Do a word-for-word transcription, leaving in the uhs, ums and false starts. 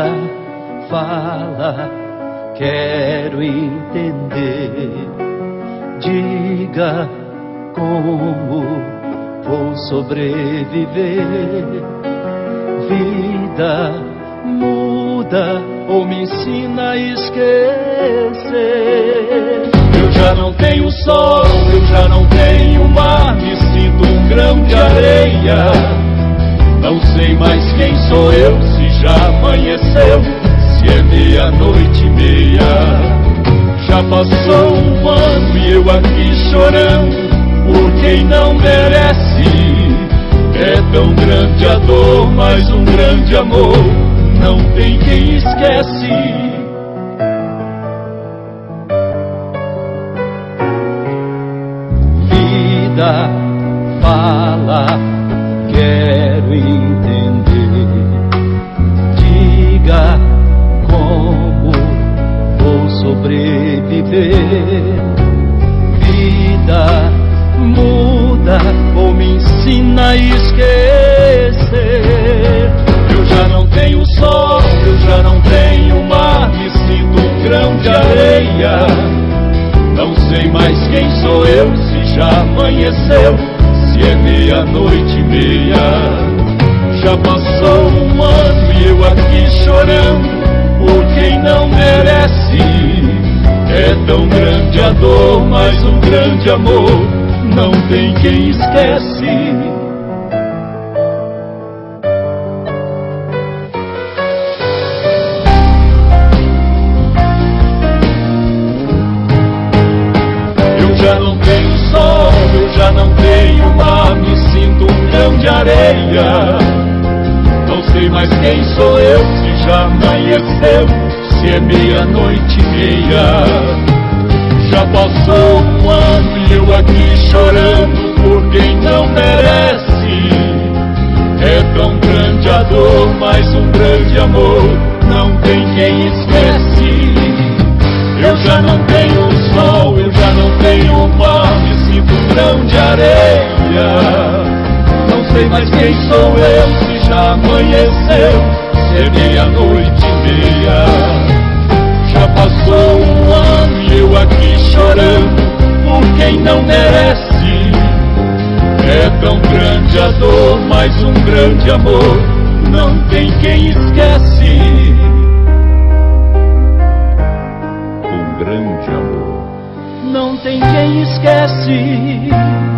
Vida, fala, quero entender. Diga como vou sobreviver. Vida, muda ou me ensina a esquecer. Eu já não tenho sol, eu já não tenho mar, me sinto um grão de areia. Não sei mais quem sou eu, se já amanheceu, se é meia-noite e meia. Já passou um ano e eu aqui chorando por quem não merece. É tão grande a dor, mas um grande amor não tem quem esquece. Vida, fala, quero entender. Diga como vou sobreviver. Vida, muda ou me ensina a esquecer. Eu já não tenho sol, eu já não tenho mar, me sinto um grão de areia. Não sei mais quem sou eu, se já amanheceu, se é meia-noite e meia. Já passou um ano e eu aqui chorando por quem não merece. É tão grande a dor, mas um grande amor não tem quem esquece. Eu já não tenho sol, eu já não tenho mar, me sinto um grão de areia. Não sei mais quem sou eu, se já amanheceu, se é meia-noite e meia. Já passou um ano e eu aqui chorando por quem não merece. É tão grande a dor, mas um grande amor não tem quem esquece. Eu já não tenho sol, eu já não tenho mar, me sinto um grão de areia. Não sei mais quem sou eu, se já amanheceu, se é meia-noite e meia. Já passou um ano e eu aqui chorando por quem não merece. É tão grande a dor, mas um grande amor não tem quem esquece. Um grande amor não tem quem esquece.